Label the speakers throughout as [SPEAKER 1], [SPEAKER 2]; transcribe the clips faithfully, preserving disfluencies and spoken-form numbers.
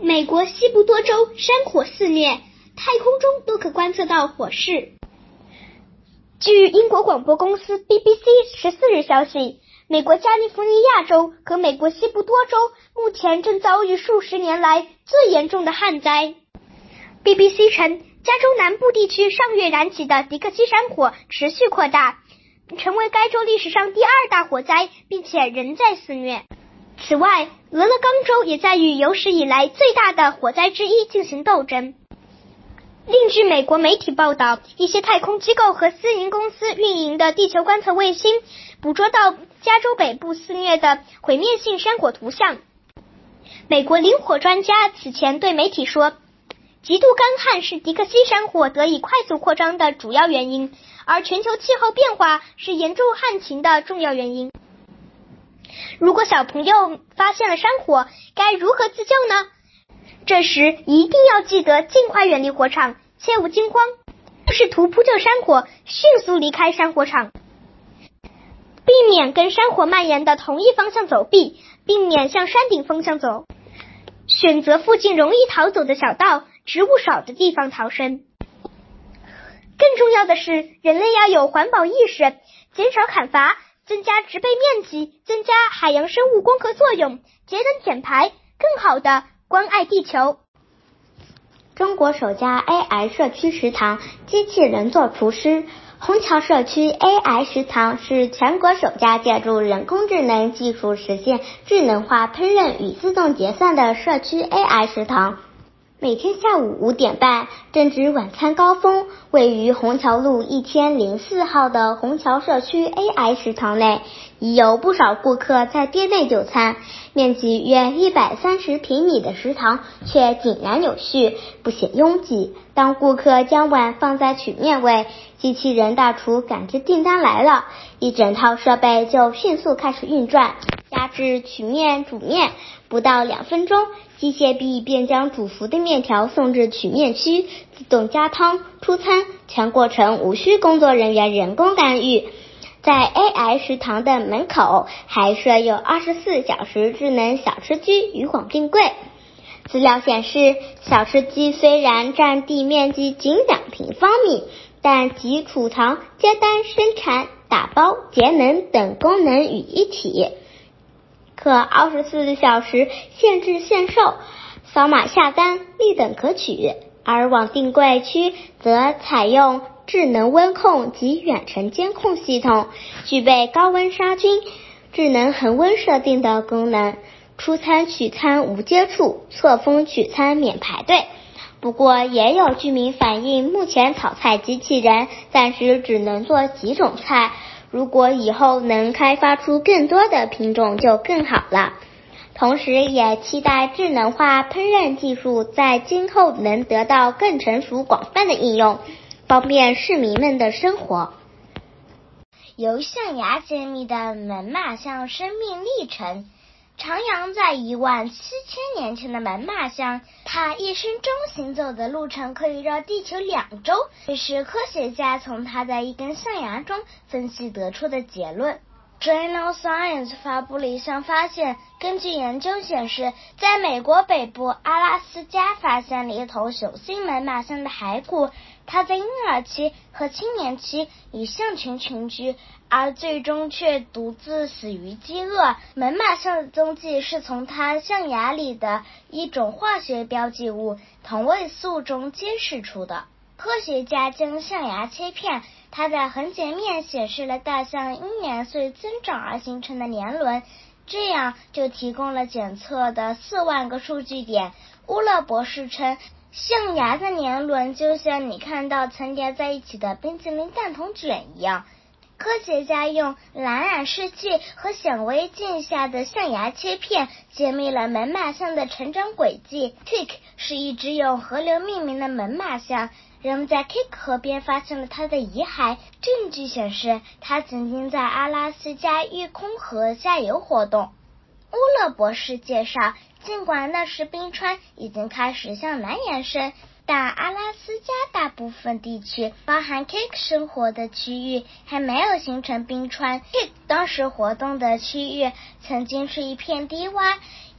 [SPEAKER 1] 美国西部多州山火肆虐，太空中都可观测到火势。据英国广播公司 B B C 十四日消息，美国加利福尼亚州和美国西部多州目前正遭遇数十年来最严重的旱灾。B B C 称，加州南部地区上月燃起的迪克西山火持续扩大，成为该州历史上第二大火灾，并且仍在肆虐。此外，俄勒冈州也在与有史以来最大的火灾之一进行斗争。另据美国媒体报道，一些太空机构和私营公司运营的地球观测卫星捕捉到加州北部肆虐的毁灭性山火图像。美国林火专家此前对媒体说，极度干旱是迪克西山火得以快速扩张的主要原因，而全球气候变化是严重旱情的重要原因。如果小朋友发现了山火，该如何自救呢？这时一定要记得尽快远离火场，切勿惊慌，试图扑救山火，迅速离开山火场，避免跟山火蔓延的同一方向走避，避免向山顶方向走，选择附近容易逃走的小道，植物少的地方逃生。更重要的是，人类要有环保意识，减少砍伐，增加植被面积，增加海洋生物光合作用，节能减排，更好地关爱地球。
[SPEAKER 2] 中国首家 A I 社区食堂，机器人做厨师。虹桥社区 A I 食堂是全国首家借助人工智能技术实现智能化烹饪与自动结算的社区 A I 食堂。每天下午五点半，正值晚餐高峰，位于虹桥路一千零四号的虹桥社区 A I 食堂内，已有不少顾客在店内就餐。面积约一百三十平米的食堂却井然有序，不显拥挤。当顾客将碗放在曲面位，机器人大厨感知订单来了，一整套设备就迅速开始运转，压制曲面煮面，不到两分钟，机械臂便将煮熟的面条送至曲面区，自动加汤出餐，全过程无需工作人员人工干预。在 A I 食堂的门口还设有二十四小时智能小吃机与网订柜。资料显示，小吃机虽然占地面积仅两平方米，但集储藏、接单、生产、打包、节能等功能于一体，可二十四小时限制限售，扫码下单，立等可取。而网订柜区则采用智能温控及远程监控系统，具备高温杀菌、智能恒温设定的功能，出餐取餐无接触，错峰取餐免排队。不过也有居民反映，目前炒菜机器人暂时只能做几种菜，如果以后能开发出更多的品种就更好了。同时也期待智能化烹饪技术在今后能得到更成熟广泛的应用，方便市民们的生活。
[SPEAKER 3] 由象牙揭秘的门马象生命历程。徜徉在一万七千年前的门马象，它一生中行走的路程可以绕地球两周，这是科学家从它的一根象牙中分析得出的结论。Journal Science 发布了一项发现，根据研究显示，在美国北部阿拉斯加发现了一头雄性门马象的骸骨，它在婴儿期和青年期与象群群居，而最终却独自死于饥饿。门马象的踪迹是从它象牙里的一种化学标记物同位素中揭示出的。科学家将象牙切片，它的横截面显示了大象因年岁增长而形成的年轮，这样就提供了检测的四万个数据点。乌勒博士称，象牙的年轮就像你看到层叠在一起的冰淇淋蛋筒卷一样。科学家用蓝染试剂和显微镜下的象牙切片揭秘了门马象的成长轨迹。 Creek 是一只用河流命名的门马象，人们在 Creek 河边发现了它的遗骸，证据显示它曾经在阿拉斯加育空河下游活动。乌勒博士介绍，尽管那时冰川已经开始向南延伸，但阿拉斯加大部分地区，包含 Creek 生活的区域，还没有形成冰川。Creek 当时活动的区域曾经是一片低洼，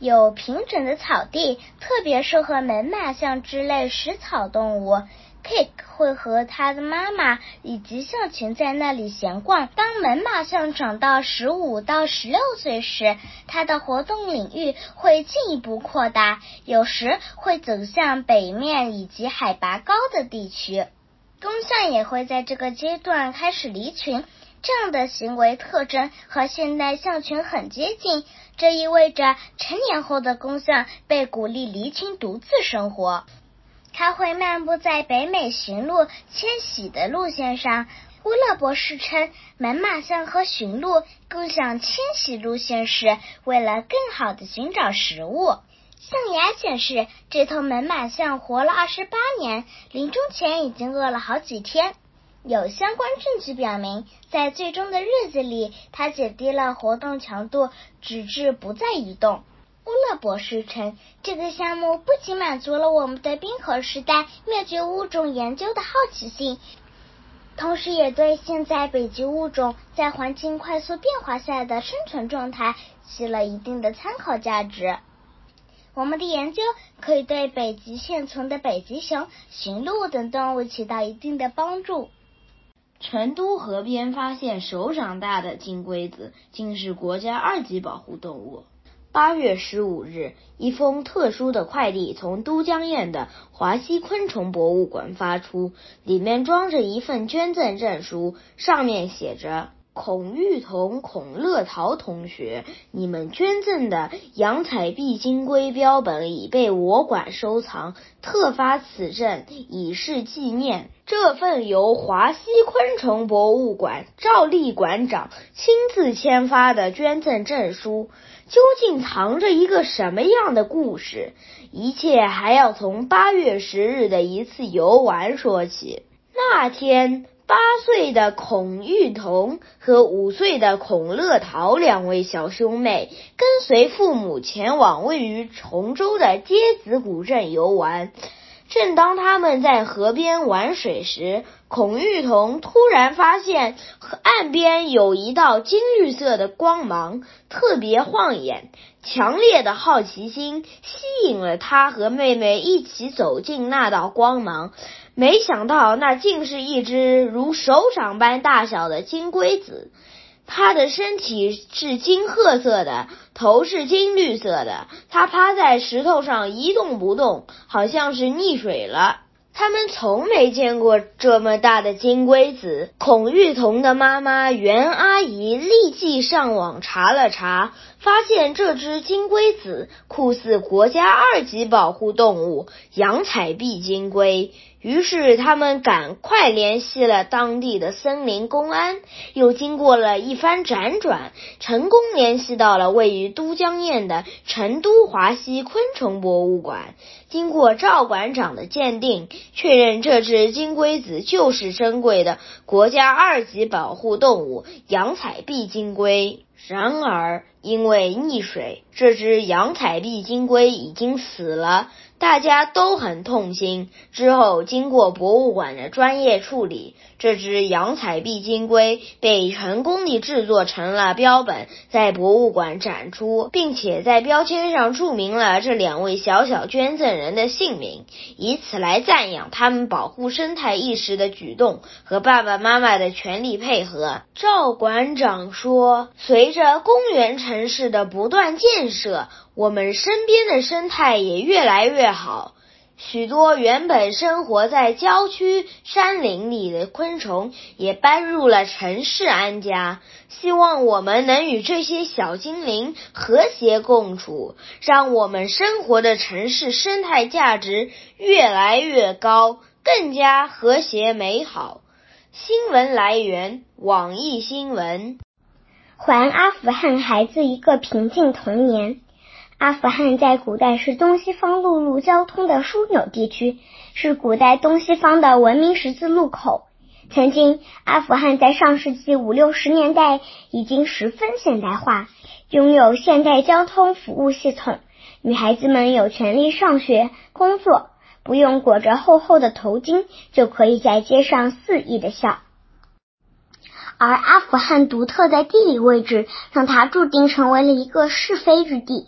[SPEAKER 3] 有平整的草地，特别适合门马象之类食草动物。Cake 会和他的妈妈以及象群在那里闲逛。当门马象长到十五到十六岁时，它的活动领域会进一步扩大，有时会走向北面以及海拔高的地区。公象也会在这个阶段开始离群，这样的行为特征和现代象群很接近，这意味着成年后的公象被鼓励离群独自生活。它会漫步在北美驯鹿迁徙的路线上。乌勒博士称，门马象和驯鹿共享迁徙路线时，为了更好地寻找食物。象牙显示，这头门马象活了二十八年，临终前已经饿了好几天。有相关证据表明，在最终的日子里，它减低了活动强度，直至不再移动。乌勒博士称，这个项目不仅满足了我们对冰河时代灭绝物种研究的好奇心，同时也对现在北极物种在环境快速变化下的生存状态起了一定的参考价值。我们的研究可以对北极现存的北极熊、驯鹿等动物起到一定的帮助。
[SPEAKER 4] 成都河边发现手掌大的金龟子，竟是国家二级保护动物。八月十五日，一封特殊的快递从都江堰的华西昆虫博物馆发出，里面装着一份捐赠证书，上面写着：孔玉彤、孔乐桃同学，你们捐赠的洋彩璧金龟标本已被我馆收藏，特发此证以示纪念。这份由华西昆虫博物馆赵立馆长亲自签发的捐赠证书，究竟藏着一个什么样的故事？一切还要从八月十日的一次游玩说起。那天，八岁的孔玉彤和五岁的孔乐桃两位小兄妹跟随父母前往位于崇州的街子古镇游玩。正当他们在河边玩水时，孔玉彤突然发现岸边有一道金绿色的光芒，特别晃眼。强烈的好奇心吸引了他和妹妹一起走进那道光芒，没想到那竟是一只如手掌般大小的金龟子。它的身体是金褐色的，头是金绿色的，它趴在石头上一动不动，好像是溺水了。他们从没见过这么大的金龟子。孔玉彤的妈妈袁阿姨立即上网查了查，发现这只金龟子酷似国家二级保护动物洋彩璧金龟。于是他们赶快联系了当地的森林公安，又经过了一番辗转，成功联系到了位于都江堰的成都华西昆虫博物馆。经过赵馆长的鉴定，确认这只金龟子就是珍贵的国家二级保护动物洋彩璧金龟。然而因为溺水，这只洋彩璧金龟已经死了，大家都很痛心。之后经过博物馆的专业处理，这只洋彩璧金龟被成功地制作成了标本，在博物馆展出，并且在标签上注明了这两位小小捐赠人的姓名，以此来赞扬他们保护生态意识的举动和爸爸妈妈的全力配合。赵馆长说，随着公园城市的不断建设，我们身边的生态也越来越好。许多原本生活在郊区山林里的昆虫也搬入了城市安家。希望我们能与这些小精灵和谐共处，让我们生活的城市生态价值越来越高，更加和谐美好。新闻来源：网易新闻。
[SPEAKER 2] 还阿富汗孩子一个平静童年。阿富汗在古代是东西方陆路交通的枢纽地区，是古代东西方的文明十字路口。曾经，阿富汗在上世纪五六十年代已经十分现代化，拥有现代交通服务系统，女孩子们有权利上学、工作，不用裹着厚厚的头巾就可以在街上肆意的笑。而阿富汗独特的地理位置让它注定成为了一个是非之地。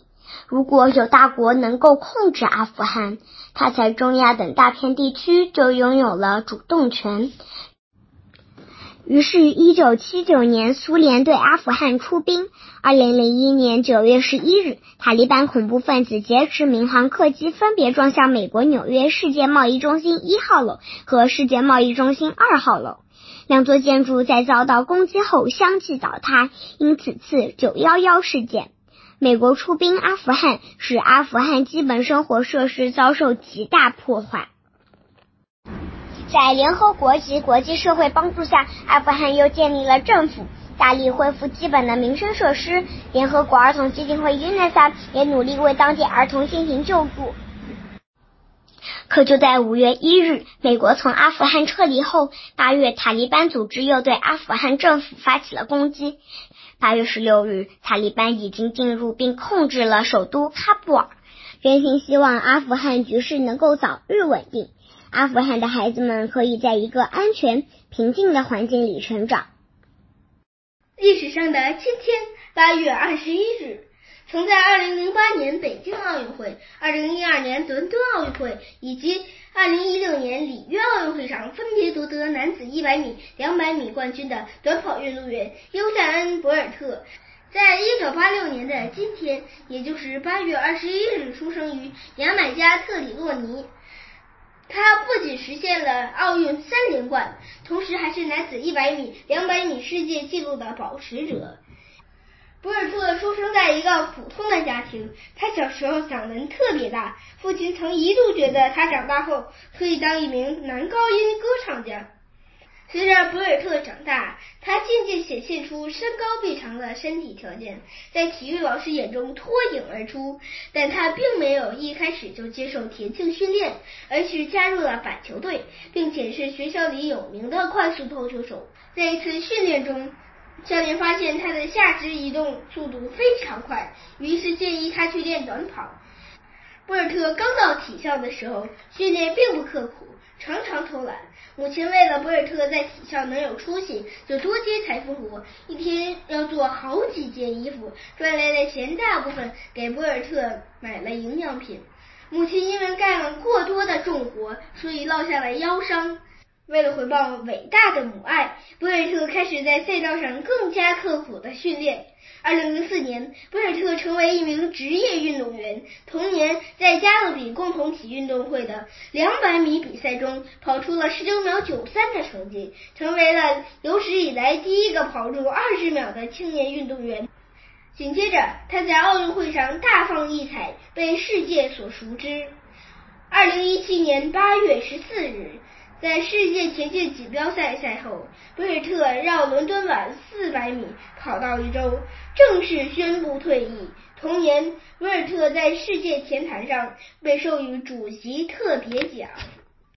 [SPEAKER 2] 如果有大国能够控制阿富汗，他在中亚等大片地区就拥有了主动权。于是一九七九年苏联对阿富汗出兵，二零零一年九月十一日，塔利班恐怖分子劫持民航客机分别撞向美国纽约世界贸易中心一号楼和世界贸易中心二号楼，两座建筑在遭到攻击后相继倒塌，因此次九一一事件。美国出兵阿富汗，使阿富汗基本生活设施遭受极大破坏。在联合国及国际社会帮助下，阿富汗又建立了政府，大力恢复基本的民生设施。联合国儿童基金会 UNICEF 也努力为当地儿童进行救助。可就在五月一日，美国从阿富汗撤离后，八月塔利班组织又对阿富汗政府发起了攻击。八月十六日，塔利班已经进入并控制了首都喀布尔，真心希望阿富汗局势能够早日稳定，阿富汗的孩子们可以在一个安全平静的环境里成长。
[SPEAKER 5] 历史上的今天，八月二十一日，曾在二零零八年北京奥运会、二零一二年伦敦奥运会以及二零一六年里约奥运会上分别夺得男子一百米、两百米冠军的短跑运动员尤塞恩·博尔特，在一九八六年的今天，也就是八月二十一日出生于牙买加特里洛尼。他不仅实现了奥运三连冠，同时还是男子一百米、两百米世界纪录的保持者。博尔特出生在一个普通的家庭，他小时候嗓门特别大，父亲曾一度觉得他长大后可以当一名男高音歌唱家。随着博尔特长大，他渐渐显现出身高臂长的身体条件，在体育老师眼中脱颖而出。但他并没有一开始就接受田径训练，而是加入了板球队，并且是学校里有名的快速投球手。在一次训练中，教练发现他的下肢移动速度非常快，于是建议他去练短跑。博尔特刚到体校的时候，训练并不刻苦，常常偷懒。母亲为了博尔特在体校能有出息，就多接裁缝活，一天要做好几件衣服，赚来的钱大部分给博尔特买了营养品。母亲因为干了过多的重活，所以落下了腰伤。为了回报伟大的母爱，博尔特开始在赛道上更加刻苦的训练。二零零四年，博尔特成为一名职业运动员。同年，在加勒比共同体运动会的两百米比赛中，跑出了十九秒九三的成绩，成为了有史以来第一个跑入二十秒的青年运动员。紧接着，他在奥运会上大放异彩，被世界所熟知。二零一七年八月十四日，在世界田径锦标赛赛后，博尔特绕伦敦碗四百米跑道一周，正式宣布退役。同年，博尔特在世界田坛上被授予主席特别奖。